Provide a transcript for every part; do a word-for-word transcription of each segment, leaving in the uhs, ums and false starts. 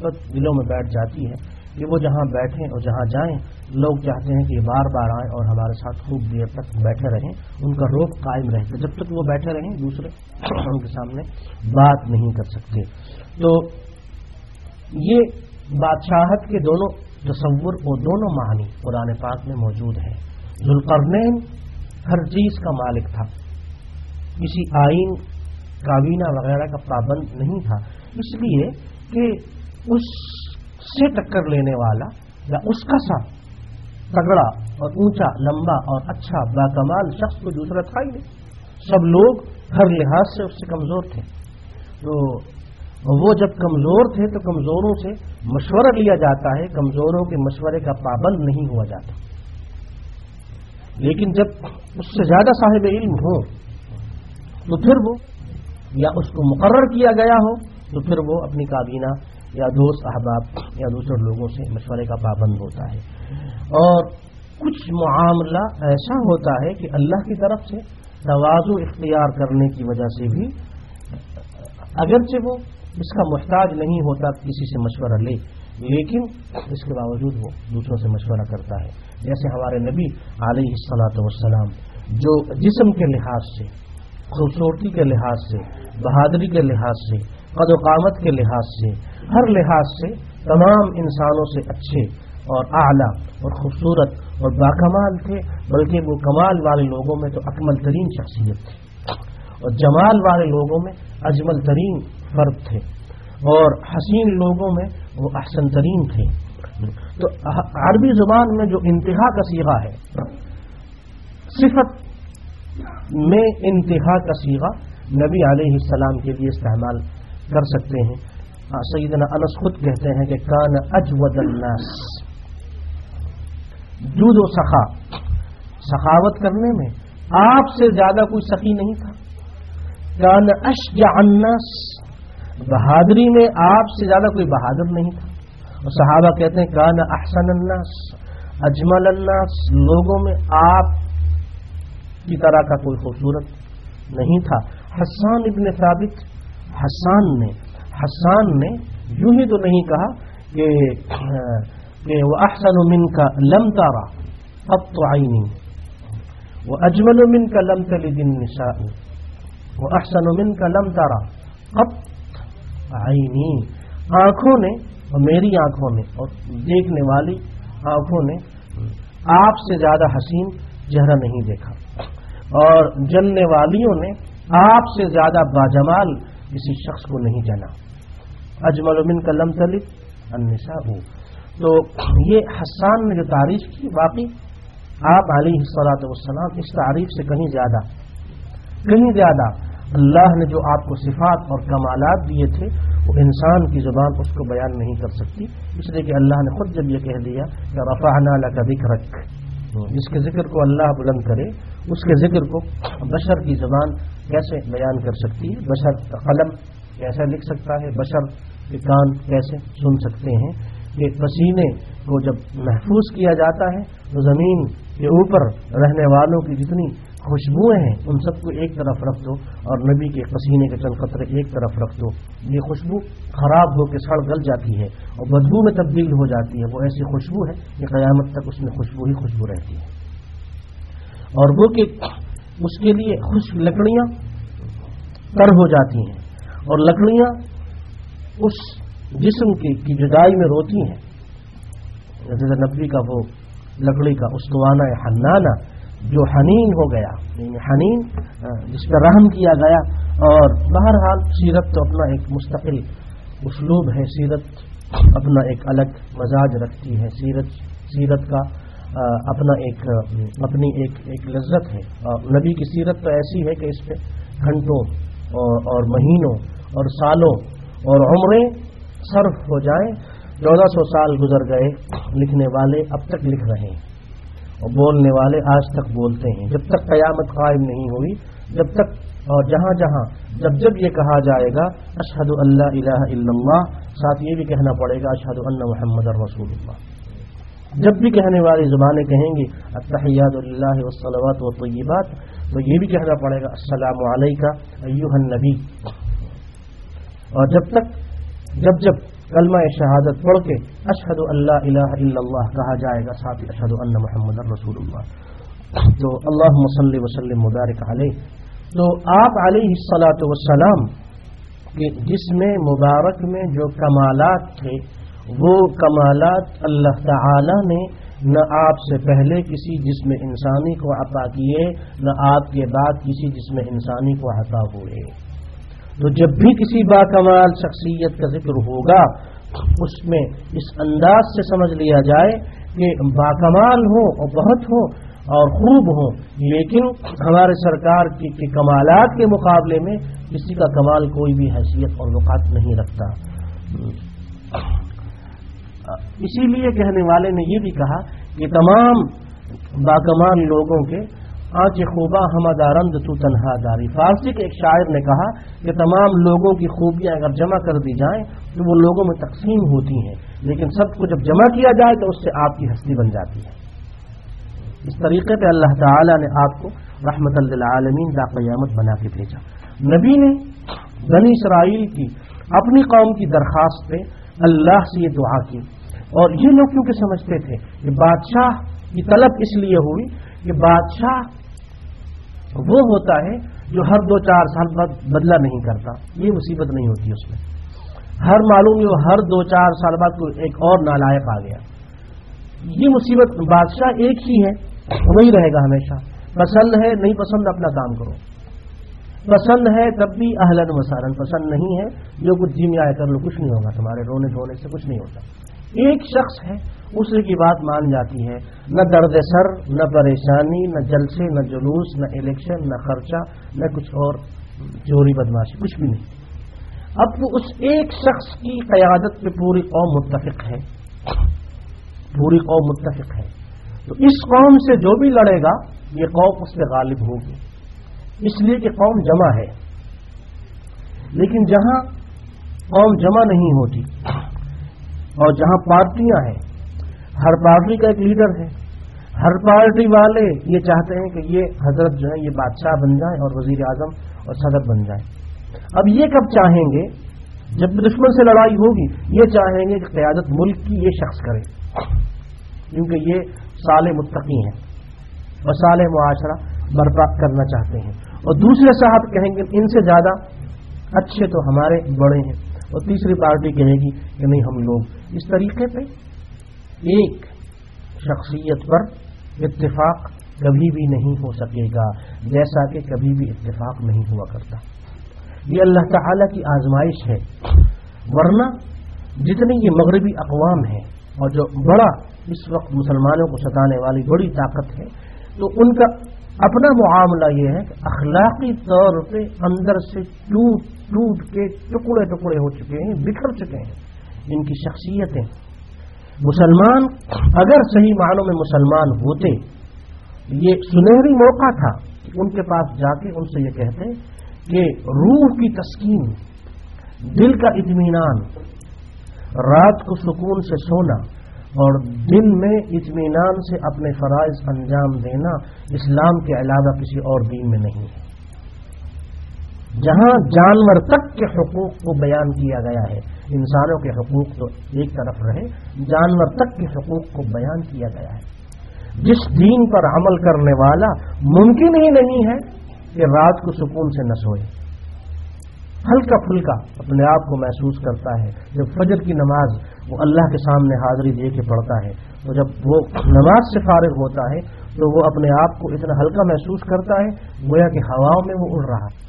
محبت دلوں میں بیٹھ جاتی ہے کہ وہ جہاں بیٹھیں اور جہاں جائیں لوگ چاہتے ہیں کہ یہ بار بار آئیں اور ہمارے ساتھ خوب دیر تک بیٹھے رہیں، ان کا روب قائم رہتا ہے، جب تک وہ بیٹھے رہیں دوسرے ان کے سامنے بات نہیں کر سکتے۔ تو یہ بادشاہت کے دونوں تصور اور دونوں معنی قرآن پاک میں موجود ہیں۔ ذوالقرنین ہر چیز کا مالک تھا، کسی آئین کابینہ وغیرہ کا پابند نہیں تھا، اس لیے کہ اس سے ٹکر لینے والا یا اس کا سا تگڑا اور اونچا لمبا اور اچھا باکمال شخص کو دوسرا تھا ہی نہیں، سب لوگ ہر لحاظ سے اس سے کمزور تھے۔ تو وہ جب کمزور تھے تو کمزوروں سے مشورہ لیا جاتا ہے، کمزوروں کے مشورے کا پابند نہیں ہوا جاتا، لیکن جب اس سے زیادہ صاحب علم ہو تو پھر وہ یا اس کو مقرر کیا گیا ہو تو پھر وہ اپنی کابینہ یا دوست احباب یا دوسرے لوگوں سے مشورے کا پابند ہوتا ہے۔ اور کچھ معاملہ ایسا ہوتا ہے کہ اللہ کی طرف سے تواضع اختیار کرنے کی وجہ سے بھی اگرچہ وہ اس کا محتاج نہیں ہوتا کسی سے مشورہ لے، لیکن اس کے باوجود وہ دوسروں سے مشورہ کرتا ہے۔ جیسے ہمارے نبی علیہ الصلاۃ والسلام جو جسم کے لحاظ سے، خوبصورتی کے لحاظ سے، بہادری کے لحاظ سے، قد و قامت کے لحاظ سے، ہر لحاظ سے تمام انسانوں سے اچھے اور اعلیٰ اور خوبصورت اور باکمال تھے، بلکہ وہ کمال والے لوگوں میں تو اکمل ترین شخصیت تھی اور جمال والے لوگوں میں اجمل ترین فرد تھے اور حسین لوگوں میں وہ احسن ترین تھے۔ تو عربی زبان میں جو انتہا کا صیغہ ہے، صفت میں انتہا کا صیغہ نبی علیہ السلام کے لیے استعمال کر سکتے ہیں۔ سیدنا انس خود کہتے ہیں کہ کان اجود الناس، جود و سخا، سخاوت کرنے میں آپ سے زیادہ کوئی سخی نہیں تھا۔ کان اشجع الناس، بہادری میں آپ سے زیادہ کوئی بہادر نہیں تھا۔ اور صحابہ کہتے ہیں کان احسن الناس اجمل الناس، لوگوں میں آپ کی طرح کا کوئی خوبصورت نہیں تھا۔ حسان ابن ثابت، حسان نے حسان نے یوں ہی تو نہیں کہا کہ کہ وہ احسن منک لم ترى قط عینی، وہ اجمل منک لم تلد النساء، وہ احسن منک لم ترى قط عینی، آنکھوں نے اور میری آنکھوں نے اور دیکھنے والی آنکھوں نے آپ سے زیادہ حسین چہرہ نہیں دیکھا، اور جننے والیوں نے آپ سے زیادہ باجمال کسی شخص کو نہیں جنا۔ اجمل منک لم تلد النساء، تو یہ حسان نے جو تعریف کی، واقعی آپ علیہ الصلاۃ والسلام اس تعریف سے کہیں زیادہ کہیں زیادہ اللہ نے جو آپ کو صفات اور کمالات دیے تھے وہ انسان کی زبان اس کو بیان نہیں کر سکتی، اس لیے کہ اللہ نے خود جب یہ کہہ دیا کہ رفعنا لک ذکرک، جس کے ذکر کو اللہ بلند کرے اس کے ذکر کو بشر کی زبان کیسے بیان کر سکتی ہے، بشر کا قلم کیسے لکھ سکتا ہے، بشر کے کان کیسے سن سکتے ہیں کہ پسینے کو جب محفوظ کیا جاتا ہے تو زمین کے اوپر رہنے والوں کی جتنی خوشبوئیں ہیں ان سب کو ایک طرف رکھ دو اور نبی کے پسینے کے چند قطرے ایک طرف رکھ دو، یہ خوشبو خراب ہو کے سڑ گل جاتی ہے اور بدبو میں تبدیل ہو جاتی ہے، وہ ایسی خوشبو ہے کہ قیامت تک اس میں خوشبو ہی خوشبو رہتی ہے، اور وہ کہ اس کے لیے خشک لکڑیاں تر ہو جاتی ہیں اور لکڑیاں اس جسم کی کی جدائی میں روتی ہیں، جیسے نبی کا وہ لکڑی کا استوانہ حنانہ جو حنین ہو گیا، یعنی حنین جس پر رحم کیا گیا۔ اور بہرحال سیرت تو اپنا ایک مستقل اسلوب ہے، سیرت اپنا ایک الگ مزاج رکھتی ہے، سیرت سیرت کا اپنا ایک اپنی ایک ایک لذت ہے، اور نبی کی سیرت تو ایسی ہے کہ اس پہ گھنٹوں اور, اور مہینوں اور سالوں اور عمریں صرف ہو جائیں۔ چودہ سو سال گزر گئے، لکھنے والے اب تک لکھ رہے ہیں اور بولنے والے آج تک بولتے ہیں، جب تک قیامت قائم نہیں ہوئی، جب تک اور جہاں جہاں جب جب یہ کہا جائے گا اشہد ان لا الہ الا اللہ، ساتھ یہ بھی کہنا پڑے گا اشہد ان محمد رسول اللہ۔ جب بھی کہنے والی زبانیں کہیں گی التحیات للہ والصلوات والطیبات، تو یہ بھی کہنا پڑے گا السلام علیکہ ایھا النبی۔ اور جب تک جب جب کلمہ شہادت پڑھ کے اشہد ان لا الہ الا اللہ کہا جائے گا، ساتھ ہی اشہد ان محمد رسول اللہ۔ تو اللہم صلی وسلم مبارک علیہ۔ تو آپ علیہ الصلاۃ والسلام کے جسم مبارک میں جو کمالات تھے، وہ کمالات اللہ تعالی نے نہ آپ سے پہلے کسی جسم انسانی کو عطا کیے، نہ آپ کے بعد کسی جسم انسانی کو عطا ہوئے۔ تو جب بھی کسی باکمال شخصیت کا ذکر ہوگا، اس میں اس انداز سے سمجھ لیا جائے کہ باکمال ہو اور بہت ہو اور خوب ہو، لیکن ہمارے سرکار کی, کی کمالات کے مقابلے میں کسی کا کمال کوئی بھی حیثیت اور وقعت نہیں رکھتا۔ اسی لیے کہنے والے نے یہ بھی کہا کہ تمام باکمال لوگوں کے آنچ خوبہ ہمہ دارند تو تنہا داری۔ فارسی کے ایک شاعر نے کہا کہ تمام لوگوں کی خوبیاں اگر جمع کر دی جائیں تو وہ لوگوں میں تقسیم ہوتی ہیں، لیکن سب کو جب جمع کیا جائے تو اس سے آپ کی ہستی بن جاتی ہے۔ اس طریقے پہ اللہ تعالی نے آپ کو رحمت للعالمین تا قیامت بنا کے بھیجا۔ نبی نے بنی اسرائیل کی اپنی قوم کی درخواست پہ اللہ سے یہ دعا کی، اور یہ لوگ کیونکہ سمجھتے تھے کہ بادشاہ کی طلب اس لیے ہوئی کہ بادشاہ وہ ہوتا ہے جو ہر دو چار سال بعد بدلہ نہیں کرتا، یہ مصیبت نہیں ہوتی اس میں۔ ہر معلوم ہو ہر دو چار سال بعد کوئی ایک اور نالائق آ گیا، یہ مصیبت۔ بادشاہ ایک ہی ہے، وہی رہے گا ہمیشہ۔ پسند ہے نہیں پسند اپنا کام کرو، پسند ہے تب بھی اہلاً و سہلاً، پسند نہیں ہے جو کچھ جی میں آئے کر لو، کچھ نہیں ہوگا، تمہارے رونے دھونے سے کچھ نہیں ہوتا۔ ایک شخص ہے، اس کی بات مان جاتی ہے، نہ درد سر، نہ پریشانی، نہ جلسے، نہ جلوس، نہ الیکشن، نہ خرچہ، نہ کچھ اور چوری بدماشی، کچھ بھی نہیں۔ اب تو اس ایک شخص کی قیادت پہ پوری قوم متفق ہے، پوری قوم متفق ہے، تو اس قوم سے جو بھی لڑے گا یہ قوم اس پہ غالب ہوگی، اس لیے کہ قوم جمع ہے۔ لیکن جہاں قوم جمع نہیں ہوتی اور جہاں پارٹیاں ہیں، ہر پارٹی کا ایک لیڈر ہے، ہر پارٹی والے یہ چاہتے ہیں کہ یہ حضرت جو ہے یہ بادشاہ بن جائیں اور وزیر اعظم اور صدر بن جائیں۔ اب یہ کب چاہیں گے؟ جب دشمن سے لڑائی ہوگی، یہ چاہیں گے کہ قیادت ملک کی یہ شخص کرے، کیونکہ یہ صالح متقی ہیں اور صالح معاشرہ برپا کرنا چاہتے ہیں، اور دوسرے صاحب کہیں گے ان سے زیادہ اچھے تو ہمارے بڑے ہیں، اور تیسری پارٹی کہے گی کہ نہیں ہم لوگ۔ اس طریقے پہ ایک شخصیت پر اتفاق کبھی بھی نہیں ہو سکے گا، جیسا کہ کبھی بھی اتفاق نہیں ہوا کرتا۔ یہ اللہ تعالی کی آزمائش ہے، ورنہ جتنی یہ مغربی اقوام ہیں اور جو بڑا اس وقت مسلمانوں کو ستانے والی بڑی طاقت ہے، تو ان کا اپنا معاملہ یہ ہے کہ اخلاقی طور پہ اندر سے ٹوٹ ٹوٹ کے ٹکڑے ٹکڑے ہو چکے ہیں، بکھر چکے ہیں ان کی شخصیتیں۔ مسلمان اگر صحیح معنوں میں مسلمان ہوتے، یہ سنہری موقع تھا کہ ان کے پاس جا کے ان سے یہ کہتے کہ روح کی تسکین، دل کا اطمینان، رات کو سکون سے سونا اور دن میں اطمینان سے اپنے فرائض انجام دینا اسلام کے علاوہ کسی اور دین میں نہیں ہے۔ جہاں جانور تک کے حقوق کو بیان کیا گیا ہے، انسانوں کے حقوق تو ایک طرف رہے، جانور تک کے حقوق کو بیان کیا گیا ہے۔ جس دین پر عمل کرنے والا ممکن ہی نہیں ہے کہ رات کو سکون سے نہ سوئے، ہلکا پھلکا اپنے آپ کو محسوس کرتا ہے۔ جب فجر کی نماز وہ اللہ کے سامنے حاضری دے کے پڑھتا ہے، تو جب وہ نماز سے فارغ ہوتا ہے تو وہ اپنے آپ کو اتنا ہلکا محسوس کرتا ہے گویا کہ ہواؤں میں وہ اڑ رہا ہے۔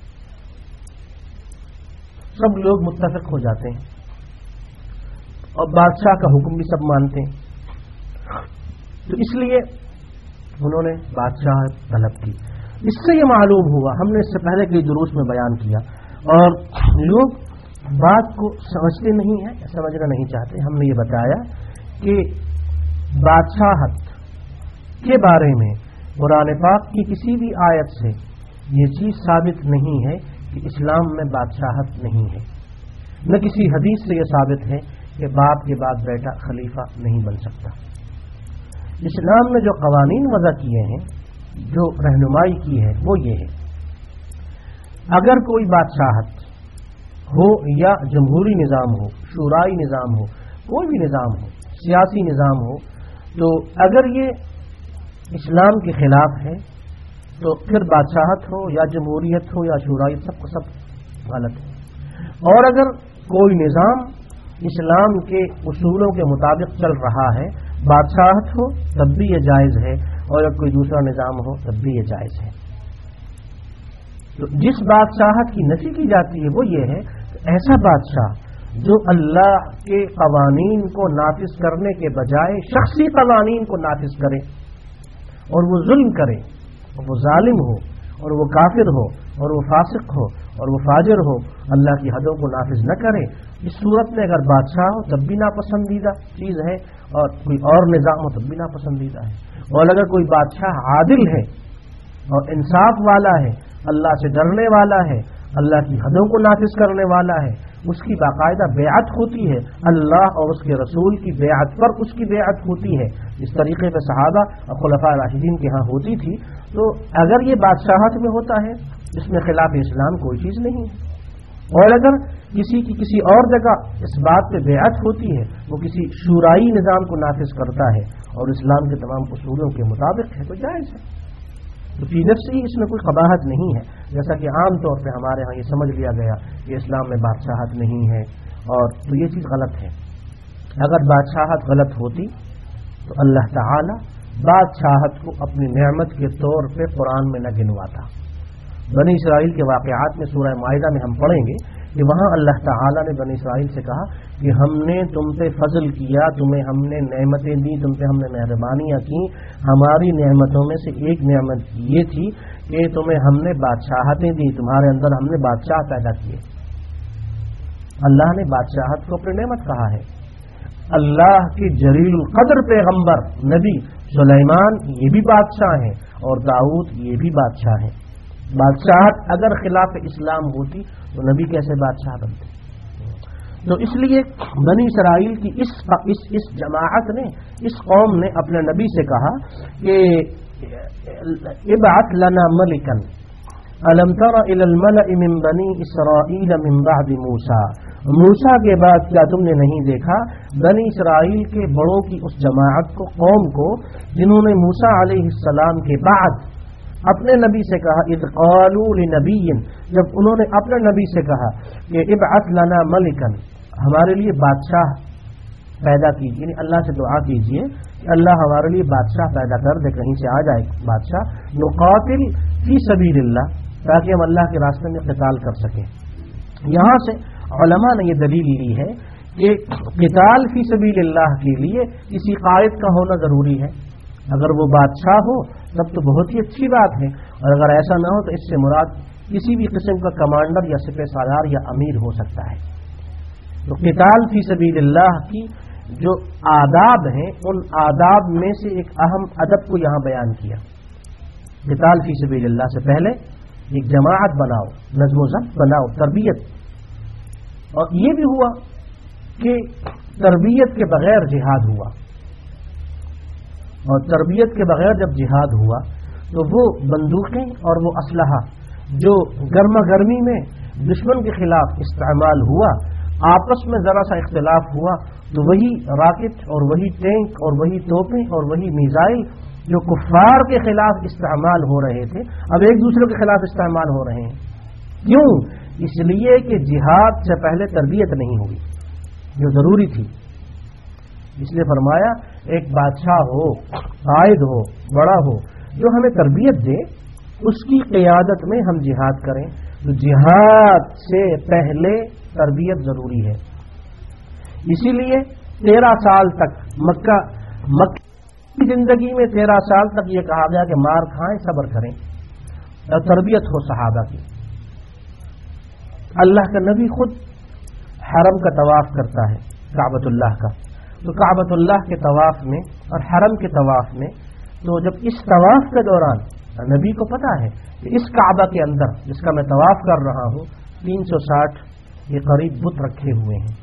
سب لوگ متفق ہو جاتے ہیں اور بادشاہ کا حکم بھی سب مانتے ہیں، تو اس لیے انہوں نے بادشاہ طلب کی۔ اس سے یہ معلوم ہوا، ہم نے اس سے پہلے کئی دروس میں بیان کیا، اور لوگ بات کو سمجھتے نہیں ہیں، سمجھنا نہیں چاہتے۔ ہم نے یہ بتایا کہ بادشاہت کے بارے میں قرآن پاک کی کسی بھی آیت سے یہ چیز ثابت نہیں ہے کہ اسلام میں بادشاہت نہیں ہے، نہ کسی حدیث سے یہ ثابت ہے کہ باپ کے بعد بیٹا خلیفہ نہیں بن سکتا۔ اسلام نے جو قوانین وضع کیے ہیں، جو رہنمائی کی ہے، وہ یہ ہے اگر کوئی بادشاہت ہو یا جمہوری نظام ہو، شورائی نظام ہو، کوئی بھی نظام ہو، سیاسی نظام ہو، تو اگر یہ اسلام کے خلاف ہے تو پھر بادشاہت ہو یا جمہوریت ہو یا شورائی، سب کو سب غلط ہے۔ اور اگر کوئی نظام اسلام کے اصولوں کے مطابق چل رہا ہے، بادشاہت ہو تب بھی یہ جائز ہے، اور اگر کوئی دوسرا نظام ہو تب بھی یہ جائز ہے۔ تو جس بادشاہت کی نفی کی جاتی ہے وہ یہ ہے کہ ایسا بادشاہ جو اللہ کے قوانین کو نافذ کرنے کے بجائے شخصی قوانین کو نافذ کرے اور وہ ظلم کرے اور وہ ظالم ہو اور وہ کافر ہو اور وہ فاسق ہو اور وہ فاجر ہو، اللہ کی حدوں کو نافذ نہ کرے، اس صورت میں اگر بادشاہ ہو تب بھی ناپسندیدہ چیز ہے، اور کوئی اور نظام ہو تب بھی ناپسندیدہ ہے۔ اور اگر کوئی بادشاہ عادل ہے اور انصاف والا ہے، اللہ سے ڈرنے والا ہے، اللہ کی حدوں کو نافذ کرنے والا ہے، اس کی باقاعدہ بیعت ہوتی ہے، اللہ اور اس کے رسول کی بیعت پر اس کی بیعت ہوتی ہے، اس طریقے سے صحابہ اور خلفاء راشدین کے ہاں ہوتی تھی۔ تو اگر یہ بادشاہت میں ہوتا ہے اس میں خلاف اسلام کوئی چیز نہیں ہے، اور اگر کسی کی کسی اور جگہ اس بات پہ بیعت ہوتی ہے، وہ کسی شورائی نظام کو نافذ کرتا ہے اور اسلام کے تمام اصولوں کے مطابق ہے، تو جائز ہے۔ تو فی نفسی اس میں کوئی قباحت نہیں ہے، جیسا کہ عام طور پہ ہمارے ہاں یہ سمجھ لیا گیا کہ اسلام میں بادشاہت نہیں ہے، اور تو یہ چیز غلط ہے۔ اگر بادشاہت غلط ہوتی تو اللہ تعالی بادشاہت کو اپنی نعمت کے طور پہ قرآن میں نہ گنواتا۔ بنی اسرائیل کے واقعات میں سورہ مائدہ میں ہم پڑھیں گے کہ وہاں اللہ تعالیٰ نے بنی اسرائیل سے کہا کہ ہم نے تم پہ فضل کیا، تمہیں ہم نے نعمتیں دی، تم پہ ہم نے مہربانیاں کی۔ ہماری نعمتوں میں سے ایک نعمت یہ تھی کہ تمہیں ہم نے بادشاہتیں دی، تمہارے اندر ہم نے بادشاہ پیدا کیے۔ اللہ نے بادشاہت کو اپنی نعمت کہا ہے۔ اللہ کے جلیل القدر پیغمبر نبی سلیمان یہ بھی بادشاہ ہیں، اور داؤد یہ بھی بادشاہ ہیں۔ بادشاہت اگر خلاف اسلام ہوتی تو نبی کیسے بادشاہ بنتے؟ تو اس لیے بنی اسرائیل کی اس اس اس جماعت نے، اس قوم نے اپنے نبی سے کہا کہ ابعث لنا ملکا الم تر الى الملأ من بنی اسرائیل من بعد موسیٰ، موسیٰ کے بعد کیا تم نے نہیں دیکھا بنی اسرائیل کے بڑوں کی اس جماعت کو، قوم کو، جنہوں نے موسیٰ علیہ السلام کے بعد اپنے نبی سے کہا، اذ قالوا لنبی، جب انہوں نے اپنے نبی سے کہا کہ ابعث لنا ملکا، ہمارے لیے بادشاہ پیدا کیجیے، یعنی اللہ سے دعا کیجیے کہ اللہ ہمارے لیے بادشاہ پیدا کر دے، کہیں سے آ جائے بادشاہ، نقاتل فی سبیل اللہ، تاکہ ہم اللہ کے راستے میں قتال کر سکیں۔ یہاں سے علماء نے یہ دلیل لی ہے کہ قتال فی سبیل اللہ کے لیے کسی قائد کا ہونا ضروری ہے۔ اگر وہ بادشاہ ہو تب تو بہت ہی اچھی بات ہے، اور اگر ایسا نہ ہو تو اس سے مراد کسی بھی قسم کا کمانڈر یا سپہ سالار یا امیر ہو سکتا ہے۔ تو قتال فی سبیل اللہ کی جو آداب ہیں ان آداب میں سے ایک اہم ادب کو یہاں بیان کیا۔ قتال فی سبیل اللہ سے پہلے ایک جماعت بناؤ، نظم و ضبط بناؤ، تربیت، اور یہ بھی ہوا کہ تربیت کے بغیر جہاد ہوا، اور تربیت کے بغیر جب جہاد ہوا تو وہ بندوقیں اور وہ اسلحہ جو گرما گرمی میں دشمن کے خلاف استعمال ہوا، آپس میں ذرا سا اختلاف ہوا تو وہی راکٹ اور وہی ٹینک اور وہی توپیں اور وہی میزائل جو کفار کے خلاف استعمال ہو رہے تھے اب ایک دوسرے کے خلاف استعمال ہو رہے ہیں۔ کیوں؟ اس لیے کہ جہاد سے پہلے تربیت نہیں ہوئی جو ضروری تھی۔ اس لیے فرمایا ایک بادشاہ ہو، قائد ہو، بڑا ہو جو ہمیں تربیت دے، اس کی قیادت میں ہم جہاد کریں۔ تو جہاد سے پہلے تربیت ضروری ہے۔ اسی لیے تیرہ سال تک مکہ مکہ کی زندگی میں تیرہ سال تک یہ کہا گیا کہ مار کھائیں، صبر کریں اور تربیت ہو صحابہ کی۔ اللہ کا نبی خود حرم کا طواف کرتا ہے، کعبۃ اللہ کا، تو کعبۃ اللہ کے طواف میں اور حرم کے طواف میں، تو جب اس طواف کے دوران نبی کو پتا ہے کہ اس کعبہ کے اندر جس کا میں طواف کر رہا ہوں تین سو ساٹھ کے قریب بت رکھے ہوئے ہیں،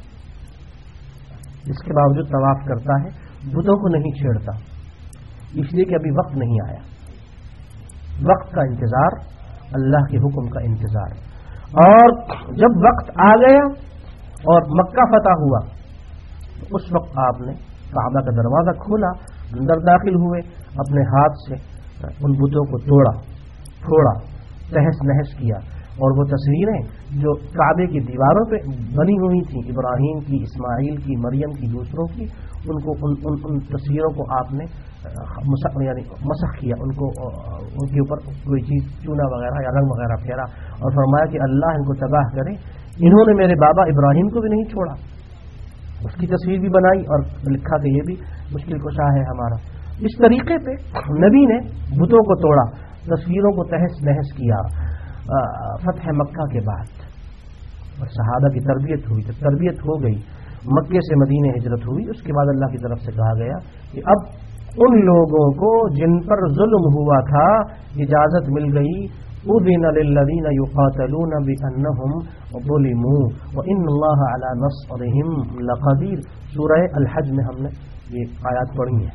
اس کے باوجود طواف کرتا ہے، بتوں کو نہیں چھیڑتا، اس لیے کہ ابھی وقت نہیں آیا، وقت کا انتظار، اللہ کے حکم کا انتظار۔ اور جب وقت آ گیا اور مکہ فتح ہوا تو اس وقت آپ نے کعبہ کا دروازہ کھولا، اندر داخل ہوئے، اپنے ہاتھ سے ان بتوں کو توڑا پھوڑا، تہس نہس کیا، اور وہ تصویریں جو کعبے کی دیواروں پہ بنی ہوئی تھیں، ابراہیم کی، اسماعیل کی، مریم کی، دوسروں کی، ان کو ان, ان, ان تصویروں کو آپ نے یعنی مسخ کیا، ان کو ان کے اوپر کوئی چیز چونا وغیرہ یا رنگ وغیرہ پھیرا، اور فرمایا کہ اللہ ان کو تباہ کرے، انہوں نے میرے بابا ابراہیم کو بھی نہیں چھوڑا۔ اس کی تصویر بھی بنائی اور لکھا کہ یہ بھی مشکل کشا ہے ہمارا۔ اس طریقے پہ نبی نے بتوں کو توڑا، تصویروں کو تہس نہس کیا فتح مکہ کے بعد، اور صحابہ کی تربیت ہوئی۔ جب تربیت ہو گئی، مکے سے مدینہ ہجرت ہوئی، اس کے بعد اللہ کی طرف سے کہا گیا کہ اب ان لوگوں کو جن پر ظلم ہوا تھا اجازت مل گئی، اذن للذین یقاتلون بانہم ظلموا وان اللہ علی نصرہم لقدیر۔ سورہ الحج میں ہم نے یہ آیات پڑھی ہیں۔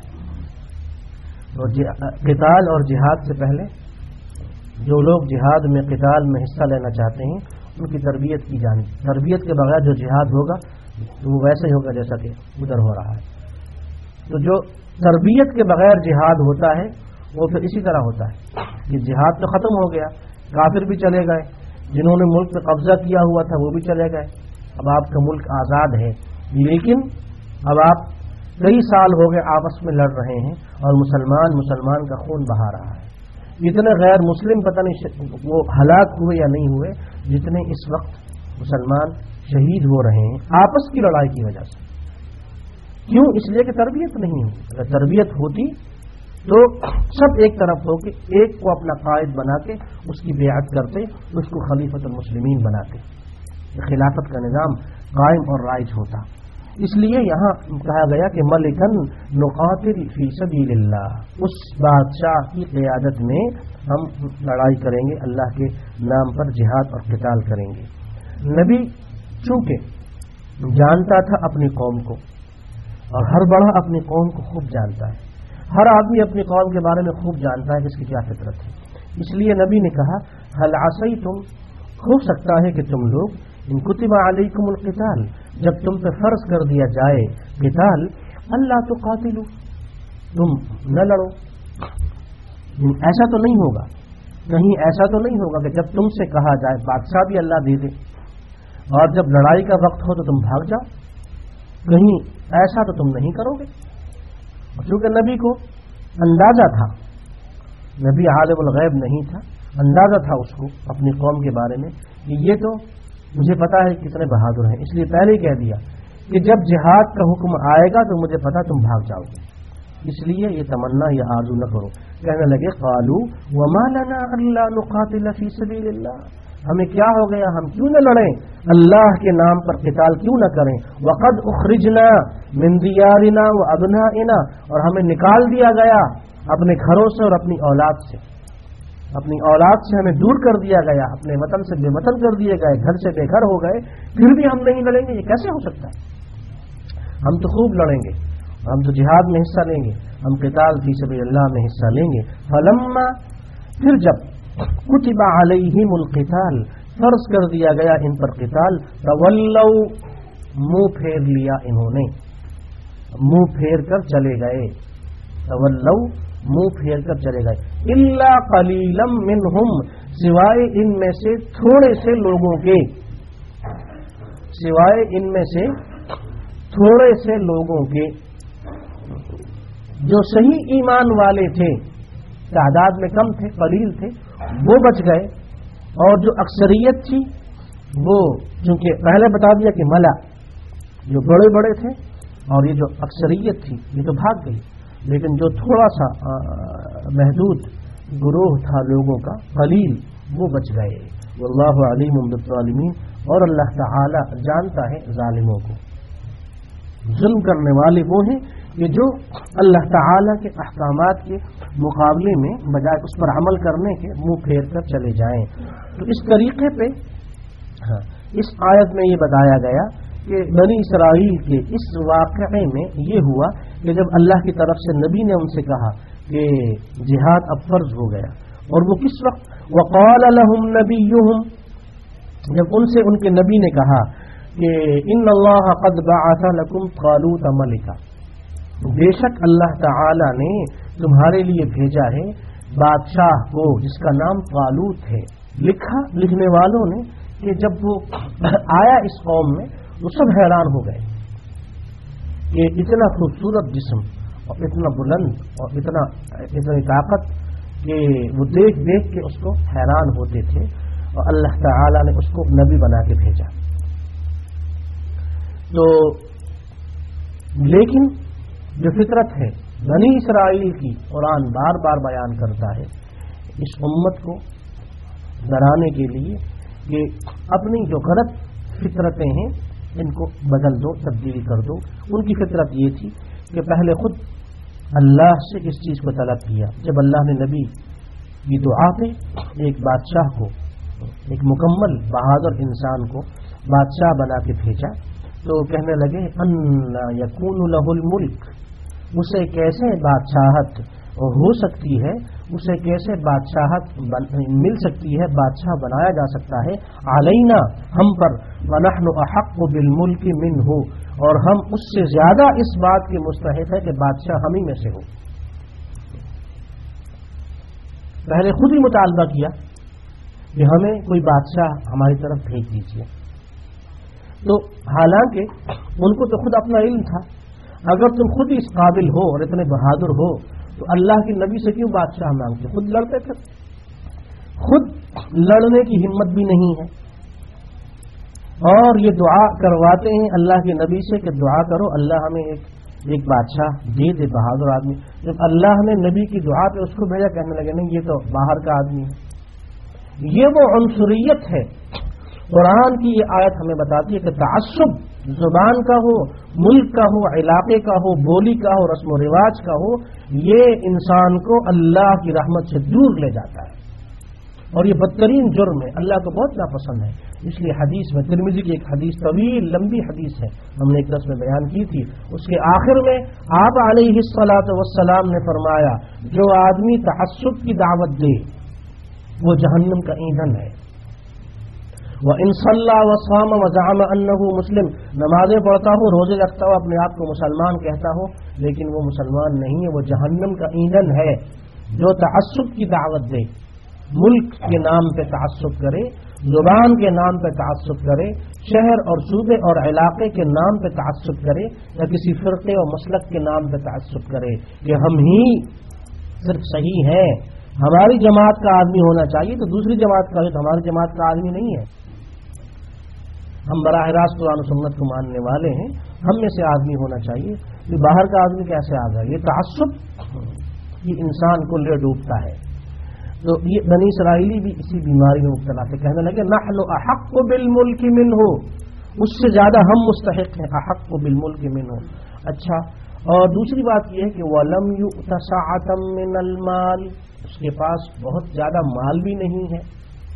اور قتال اور جہاد سے پہلے جو لوگ جہاد میں قتال میں حصہ لینا چاہتے ہیں ان کی تربیت کی جانی، تربیت کے بغیر جو جہاد ہوگا تو وہ ویسے ہی ہوگا جیسا کہ ادھر ہو رہا ہے۔ تو جو تربیت کے بغیر جہاد ہوتا ہے وہ پھر اسی طرح ہوتا ہے کہ جہاد تو ختم ہو گیا، کافر بھی چلے گئے، جنہوں نے ملک پہ قبضہ کیا ہوا تھا وہ بھی چلے گئے، اب آپ کا ملک آزاد ہے، لیکن اب آپ کئی سال ہو گئے آپس میں لڑ رہے ہیں اور مسلمان مسلمان کا خون بہا رہا ہے۔ اتنے غیر مسلم پتہ نہیں وہ ہلاک ہوئے یا نہیں ہوئے جتنے اس وقت مسلمان شہید ہو رہے ہیں آپس کی لڑائی کی وجہ سے۔ کیوں؟ اس لیے کہ تربیت نہیں ہوئی۔ اگر تربیت ہوتی تو سب ایک طرف ہو کے ایک کو اپنا قائد بنا کے اس کی بیعت کرتے، اس کو خلیفۃ المسلمین بناتے، خلافت کا نظام قائم اور رائج ہوتا۔ اس لیے یہاں کہا گیا کہ ملکن نقاتل فی سبیل اللہ، اس بادشاہ کی قیادت میں ہم لڑائی کریں گے، اللہ کے نام پر جہاد اور قتال کریں گے۔ نبی چونکہ جانتا تھا اپنی قوم کو، اور ہر بڑا اپنی قوم کو خوب جانتا ہے، ہر آدمی اپنی قوم کے بارے میں خوب جانتا ہے کہ اس کی کیا فطرت ہے، اس لیے نبی نے کہا هل عصیتم، ہو سکتا ہے کہ تم لوگ ان کتب علیکم القتال، جب تم پہ فرض کر دیا جائے قتال، اللہ تقاتلوا، تم نہ لڑو۔ ایسا تو نہیں ہوگا، کہیں ایسا تو نہیں ہوگا کہ جب تم سے کہا جائے بادشاہ بھی اللہ دے دے اور جب لڑائی کا وقت ہو تو تم بھاگ جاؤ، کہیں ایسا تو تم نہیں کرو گے۔ کیونکہ نبی کو اندازہ تھا، نبی عالم الغیب نہیں تھا، اندازہ تھا اس کو اپنی قوم کے بارے میں کہ یہ تو مجھے پتا ہے کتنے بہادر ہیں، اس لیے پہلے ہی کہہ دیا کہ جب جہاد کا حکم آئے گا تو مجھے پتا تم بھاگ جاؤ گے، اس لیے یہ تمنا یا آرزو نہ کرو۔ کہنے لگے قالوا وما لنا الا نقاتل فی سبیل اللہ، ہمیں کیا ہو گیا، ہم کیوں نہ لڑیں، اللہ کے نام پر قتال کیوں نہ کریں، وقد اخرجنا من دیارنا وابنائنا، اور ہمیں نکال دیا گیا اپنے گھروں سے اور اپنی اولاد سے، اپنی اولاد سے ہمیں دور کر دیا گیا، اپنے وطن سے بے وطن کر دیے گئے، گھر سے بے گھر ہو گئے، پھر بھی ہم نہیں لڑیں گے، یہ کیسے ہو سکتا ہے؟ ہم تو خوب لڑیں گے، ہم تو جہاد میں حصہ لیں گے، ہم قتال فی سبیل اللہ میں حصہ لیں گے۔ فلما، پھر جب کتب علیہم القتال، فرض کر دیا گیا ان پر قتال، تولوا، منہ پھیر لیا انہوں نے، منہ پھیر کر چلے گئے، تولوا، منہ پھیر کر چلے گئے، الا قلیلا منہم، سوائے ان میں سے تھوڑے سے لوگوں کے، سوائے ان میں سے تھوڑے سے لوگوں کے جو صحیح ایمان والے تھے، تعداد میں کم تھے، قلیل تھے، وہ بچ گئے، اور جو اکثریت تھی وہ، چونکہ پہلے بتا دیا کہ ملا جو بڑے بڑے تھے اور یہ جو اکثریت تھی یہ تو بھاگ گئی، لیکن جو تھوڑا سا محدود گروہ تھا لوگوں کا، قلیل، وہ بچ گئے۔ واللہ علیم بالظالمین، اور اللہ تعالی جانتا ہے ظالموں کو، ظلم کرنے والے وہ ہیں کہ جو اللہ تعالی کے احکامات کے مقابلے میں بجائے اس پر عمل کرنے کے منہ پھیر کر چلے جائیں۔ تو اس طریقے پہ ہاں اس آیت میں یہ بتایا گیا کہ بنی اسرائیل کے اس واقعے میں یہ ہوا کہ جب اللہ کی طرف سے نبی نے ان سے کہا کہ جہاد اب فرض ہو گیا، اور وہ کس وقت، وقال لهم نبیہم، جب ان سے ان کے نبی نے کہا کہ ان اللہ قد بعث لکم طالوت ملکا، بے شک اللہ تعالی نے تمہارے لیے بھیجا ہے بادشاہ کو جس کا نام طالوت ہے۔ لکھا لکھنے والوں نے کہ جب وہ آیا اس قوم میں وہ سب حیران ہو گئے کہ اتنا خوبصورت جسم اور اتنا بلند اور اتنا اتنی طاقت کہ وہ دیکھ دیکھ کے اس کو حیران ہوتے تھے، اور اللہ تعالی نے اس کو نبی بنا کے بھیجا۔ تو لیکن جو فطرت ہے بنی اسرائیل کی، قرآن بار بار بیان کرتا ہے اس امت کو ڈرانے کے لیے کہ اپنی جو غلط فطرتیں ہیں ان کو بدل دو، تبدیلی کر دو۔ ان کی فطرت یہ تھی کہ پہلے خود اللہ سے اس چیز کو طلب کیا، جب اللہ نے نبی کی دعا پہ ایک بادشاہ کو، ایک مکمل بہادر انسان کو بادشاہ بنا کے بھیجا، تو کہنے لگے ان یکون لہ الملک، اسے کیسے بادشاہت ہو سکتی ہے، اسے کیسے بادشاہت مل سکتی ہے، بادشاہ بنایا جا سکتا ہے، علینا ہم پر، ونحن احق بالملک منہ، اور ہم اس سے زیادہ اس بات کے مستحق ہے کہ بادشاہ ہم ہی میں سے ہو۔ پہلے خود ہی مطالبہ کیا کہ ہمیں کوئی بادشاہ ہماری طرف بھیج دیجیے۔ تو حالانکہ ان کو تو خود اپنا علم تھا، اگر تم خود اس قابل ہو اور اتنے بہادر ہو تو اللہ کے نبی سے کیوں بادشاہ مانگتے؟ خود لڑتے تھے، خود لڑنے کی ہمت بھی نہیں ہے، اور یہ دعا کرواتے ہیں اللہ کے نبی سے کہ دعا کرو اللہ ہمیں ایک ایک بادشاہ دے دے، بہادر آدمی۔ جب اللہ نے نبی کی دعا پہ اس کو بھیجا، کہنے لگے نہیں یہ تو باہر کا آدمی ہے۔ یہ وہ عنصریت ہے۔ قرآن کی یہ آیت ہمیں بتاتی ہے کہ تعصب زبان کا ہو، ملک کا ہو، علاقے کا ہو، بولی کا ہو، رسم و رواج کا ہو، یہ انسان کو اللہ کی رحمت سے دور لے جاتا ہے، اور یہ بدترین جرم ہے، اللہ کو بہت ناپسند ہے۔ اس لیے حدیث میں ترمذی کی ایک حدیث، طویل لمبی حدیث ہے، ہم نے ایک درس میں بیان کی تھی، اس کے آخر میں آپ علیہ الصلاۃ والسلام نے فرمایا جو آدمی تعصب کی دعوت دے وہ جہنم کا ایندھن ہے۔ وَإِن صَلَّى وَصَامَ وَزَعَمَ أَنَّهُ مسلم، نمازیں پڑھتا ہو، روزے رکھتا ہو، اپنے آپ کو مسلمان کہتا ہو، لیکن وہ مسلمان نہیں ہے، وہ جہنم کا ایندھن ہے۔ جو تعصب کی دعوت دے، ملک کے نام پہ تعصب کرے، زبان کے نام پہ تعصب کرے، شہر اور صوبے اور علاقے کے نام پہ تعصب کرے، یا کسی فرقے اور مسلک کے نام پہ تعصب کرے کہ ہم ہی صرف صحیح ہیں، ہماری جماعت کا آدمی ہونا چاہیے، تو دوسری جماعت کا ہے تو ہماری جماعت کا آدمی نہیں ہے، ہم براہ راست قرآن و سنت کو ماننے والے ہیں، ہم میں سے آدمی ہونا چاہیے، تو باہر کا آدمی کیسے آ جائے؟ یہ تعصب یہ انسان کو لے ڈوبتا ہے۔ تو یہ بنی اسرائیلی بھی اسی بیماری میں مبتلا تھے، کہنے لگے نحن احق بالملک منہ، اس سے زیادہ ہم مستحق ہیں، احق بالملک منہ۔ اچھا، اور دوسری بات یہ ہے کہ وَلَمْ يُؤْتَ سَعَةً مِّنَ الْمَالِ، اس کے پاس بہت زیادہ مال بھی نہیں ہے۔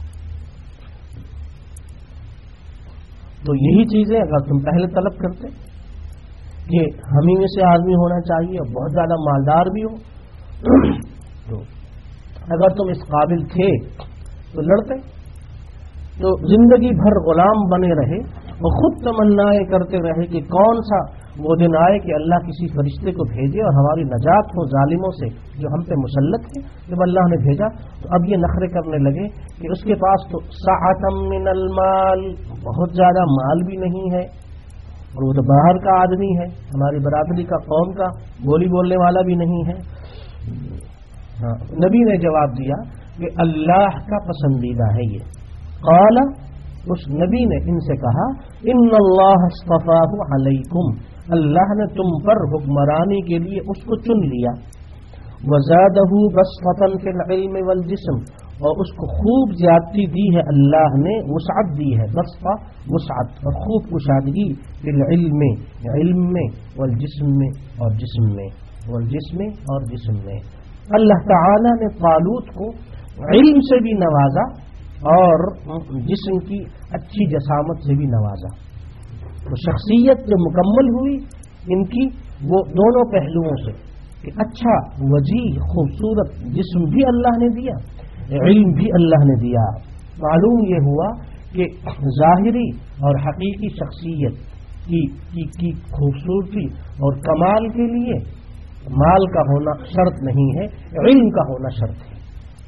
تو یہی چیزیں اگر تم پہلے طلب کرتے کہ ہم ہی میں سے آدمی ہونا چاہیے اور بہت زیادہ مالدار بھی ہو، تو اگر تم اس قابل تھے تو لڑتے، تو زندگی بھر غلام بنے رہے اور خود تمنائیں کرتے رہے کہ کون سا وہ دن آئے کہ اللہ کسی فرشتے کو بھیجے اور ہماری نجات ہو ظالموں سے جو ہم پہ مسلط ہیں۔ جب اللہ نے بھیجا تو اب یہ نخرے کرنے لگے کہ اس کے پاس تو سعۃ من المال، بہت زیادہ مال بھی نہیں ہے، اور وہ تو باہر کا آدمی ہے، ہماری برادری کا، قوم کا، بولی بولنے والا بھی نہیں ہے۔ ہاں، نبی نے جواب دیا کہ اللہ کا پسندیدہ ہے یہ۔ قال، اس نبی نے ان سے کہا ان اللہ اصطفاہ علیکم، اللہ نے تم پر حکمرانی کے لیے اس کو چن لیا، وزادہ بسطۃ فی العلم والجسم، اور اس کو خوب زیادتی دی ہے اللہ نے، وسعت دی ہے، بسطہ وسعت، اور خوب کشادگی، فی العلم علم میں، والجسم میں اور جسم میں، والجسم اور جسم میں۔ اللہ تعالی نے طالوت کو علم سے بھی نوازا اور جسم کی اچھی جسامت سے بھی نوازا۔ تو شخصیت جو مکمل ہوئی ان کی وہ دونوں پہلوؤں سے کہ اچھا وجیح خوبصورت جسم بھی اللہ نے دیا، علم بھی اللہ نے دیا۔ معلوم یہ ہوا کہ ظاہری اور حقیقی شخصیت کی, کی, کی خوبصورتی اور کمال کے لیے مال کا ہونا شرط نہیں ہے، علم کا ہونا شرط ہے۔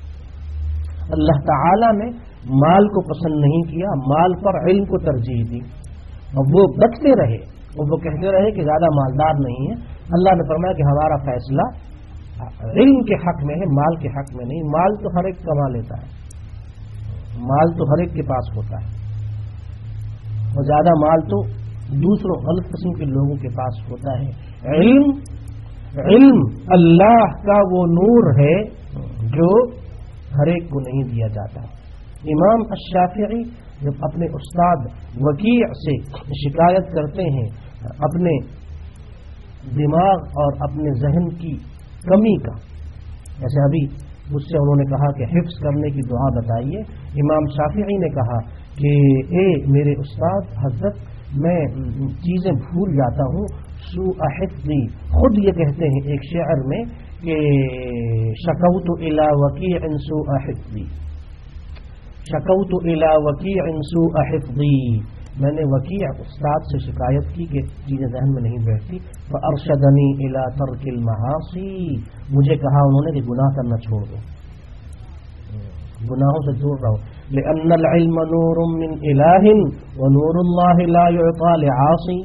اللہ تعالی نے مال کو پسند نہیں کیا، مال پر علم کو ترجیح دی، اور وہ بچتے رہے اور وہ کہتے رہے کہ زیادہ مالدار نہیں ہے۔ اللہ نے فرمایا کہ ہمارا فیصلہ علم کے حق میں ہے، مال کے حق میں نہیں۔ مال تو ہر ایک کما لیتا ہے، مال تو ہر ایک کے پاس ہوتا ہے، اور زیادہ مال تو دوسروں غلط قسم کے لوگوں کے پاس ہوتا ہے۔ علم علم اللہ کا وہ نور ہے جو ہر ایک کو نہیں دیا جاتا۔ امام الشافعی جب اپنے استاد وکیع سے شکایت کرتے ہیں اپنے دماغ اور اپنے ذہن کی کمی کا، جیسے ابھی مجھ سے انہوں نے کہا کہ حفظ کرنے کی دعا بتائیے، امام شافعی نے کہا کہ اے میرے استاد حضرت، میں چیزیں بھول جاتا ہوں، سوء حفظی، خود یہ کہتے ہیں ایک شعر میں کہ شکوت الی وکیع سوء حفظی، شکوت الی وکیع سوء حفظی، میں نے وکیع استاد سے شکایت کی کہ چیزیں ذہن میں نہیں بیٹھتی، فارشدنی الی ترک المعاصی، مجھے کہا انہوں نے کہ گناہ کرنا چھوڑ دو، گناہوں سے دور رہو، لأن العلم نور من الہ ونور اللہ لا يعطى لعاصی،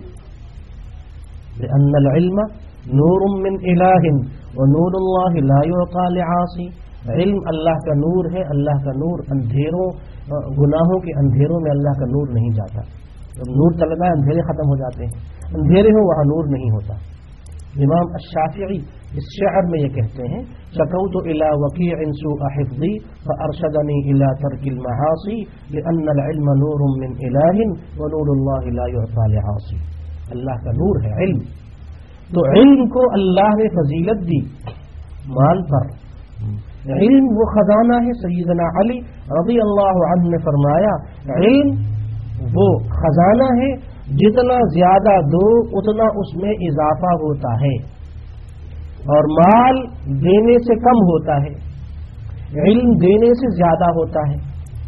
لأن العلم نور من الہ ونور اللہ لا يعطى لعاصی، علم اللہ کا نور ہے، اللہ کا نور اندھیروں گناہوں کے اندھیروں میں اللہ کا نور نہیں جاتا، جب نور چل جائے اندھیرے ختم ہو جاتے ہیں، اندھیرے ہو وہاں نور نہیں ہوتا۔ امام الشافعی اس شعر میں یہ کہتے ہیں شکوت الی وکیع سوء حفظی فارشدنی الی ترک المعاصی لأن العلم نور من الہ ونور اللہ لا يعطى لعاصی، اللہ کا نور ہے علم، تو علم کو اللہ نے فضیلت دی مال پر۔ علم وہ خزانہ ہے، سیدنا علی رضی اللہ عنہ نے فرمایا علم وہ خزانہ ہے، جتنا زیادہ دو اتنا اس میں اضافہ ہوتا ہے، اور مال دینے سے کم ہوتا ہے، علم دینے سے زیادہ ہوتا ہے۔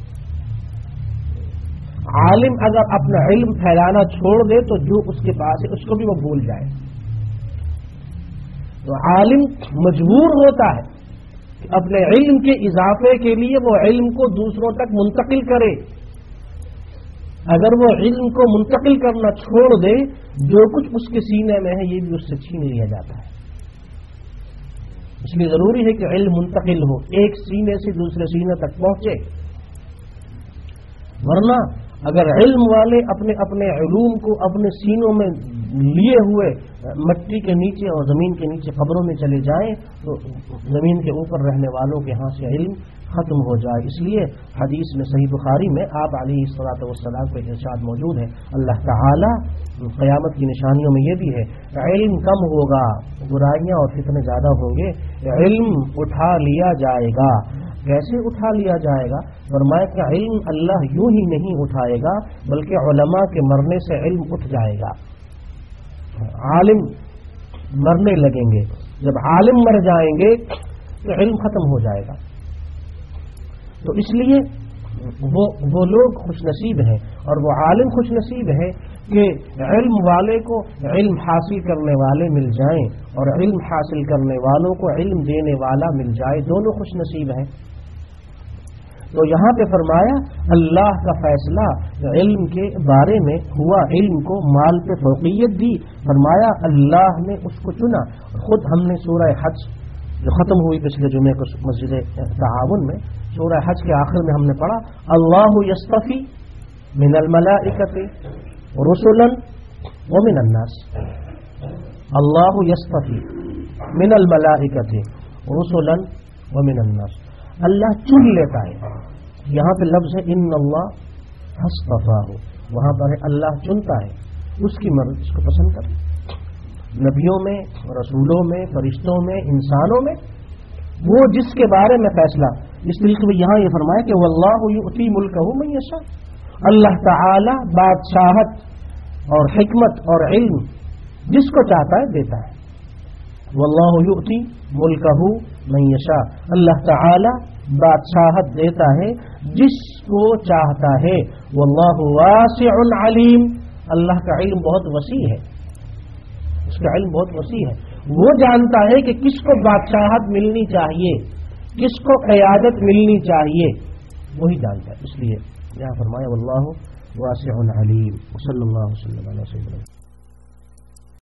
عالم اگر اپنا علم پھیلانا چھوڑ دے تو جو اس کے پاس ہے اس کو بھی وہ بھول جائے، تو عالم مجبور ہوتا ہے کہ اپنے علم کے اضافے کے لیے وہ علم کو دوسروں تک منتقل کرے۔ اگر وہ علم کو منتقل کرنا چھوڑ دے، جو کچھ اس کے سینے میں ہے یہ بھی اس سے چھین لیا جاتا ہے۔ اس لیے ضروری ہے کہ علم منتقل ہو، ایک سینے سے دوسرے سینے تک پہنچے، ورنہ اگر علم والے اپنے اپنے علوم کو اپنے سینوں میں لیے ہوئے مٹی کے نیچے اور زمین کے نیچے قبروں میں چلے جائیں تو زمین کے اوپر رہنے والوں کے ہاں سے علم ختم ہو جائے۔ اس لیے حدیث میں صحیح بخاری میں آپ علیہ الصلوۃ والسلام کا ارشاد موجود ہے، اللہ تعالی قیامت کی نشانیوں میں یہ بھی ہے، علم کم ہوگا، برائیاں اور فتنے زیادہ ہوں گے، علم اٹھا لیا جائے گا۔ کیسے اٹھا لیا جائے گا؟ فرمایا کہ علم اللہ یوں ہی نہیں اٹھائے گا بلکہ علماء کے مرنے سے علم اٹھ جائے گا۔ عالم مرنے لگیں گے، جب عالم مر جائیں گے تو علم ختم ہو جائے گا۔ تو اس لیے وہ وہ لوگ خوش نصیب ہیں اور وہ عالم خوش نصیب ہے کہ علم والے کو علم حاصل کرنے والے مل جائیں اور علم حاصل کرنے والوں کو علم دینے والا مل جائے، دونوں خوش نصیب ہیں۔ تو یہاں پہ فرمایا اللہ کا فیصلہ علم کے بارے میں ہوا، علم کو مال پہ فوقیت دی، فرمایا اللہ نے اس کو چنا۔ خود ہم نے سورہ حج جو ختم ہوئی پچھلے جمعے کو مسجد تعاون میں، سورہ حج کے آخر میں ہم نے پڑھا اللہ یصطفی من الملائکۃ رسلا ومن الناس، اللہ یصطفی من الملائکۃ رسلا ومن الناس، اللہ چن لیتا ہے۔ یہاں پہ لفظ ہے ان اللہ اصطفاہ، وہاں پر ہے اللہ چنتا ہے، اس کی مرضی اس کو پسند کرے، نبیوں میں، رسولوں میں، فرشتوں میں، انسانوں میں، وہ جس کے بارے میں فیصلہ۔ اس طریقے میں یہاں یہ فرمایا کہ واللہ یؤتی ملکہ من یشاء، اللہ تعالی بادشاہت اور حکمت اور علم جس کو چاہتا ہے دیتا ہے۔ واللہ یؤتی ملکہ من یشاء، اللہ تعالی بادشاہت دیتا ہے جس کو چاہتا ہے. واللہ واسع علیم، اللہ کا علم بہت وسیع ہے، اس کا علم بہت وسیع ہے. وہ جانتا ہے کہ کس کو بادشاہت ملنی چاہیے، کس کو قیادت ملنی چاہیے، وہی جانتا ہے. اس لیے یہاں فرمایا واللہ واسع علیم. صلی اللہ وسلم علی سیدنا